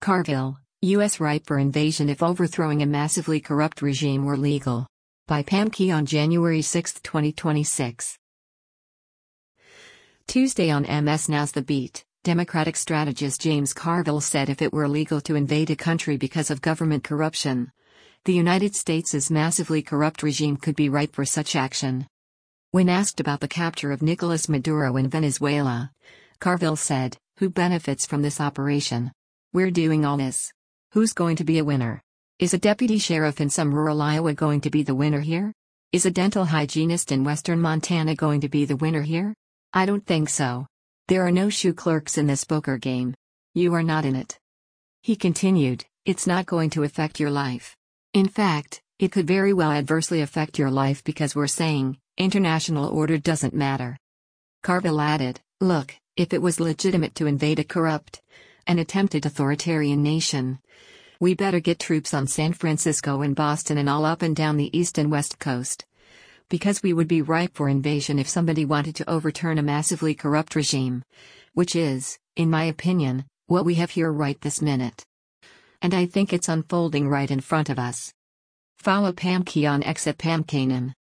Carville, U.S. ripe for invasion if overthrowing a massively corrupt regime were legal. By Pam Key on January 6, 2026. Tuesday on MS Now's The Beat, Democratic strategist James Carville said if it were legal to invade a country because of government corruption, the United States' massively corrupt regime could be ripe for such action. When asked about the capture of Nicolas Maduro in Venezuela, Carville said, "Who benefits from this operation? We're doing all this. Who's going to be a winner? Is a deputy sheriff in some rural Iowa going to be the winner here? Is a dental hygienist in western Montana going to be the winner here? I don't think so. There are no shoe clerks in this poker game. You are not in it." He continued, "It's not going to affect your life. In fact, it could very well adversely affect your life because we're saying, international order doesn't matter." Carville added, "Look, if it was legitimate to invade a corrupt and attempted authoritarian nation, we better get troops on San Francisco and Boston and all up and down the East and West Coast. Because we would be ripe for invasion if somebody wanted to overturn a massively corrupt regime. Which is, in my opinion, what we have here right this minute. And I think it's unfolding right in front of us." Follow Pam Key on X at Pam Kanan.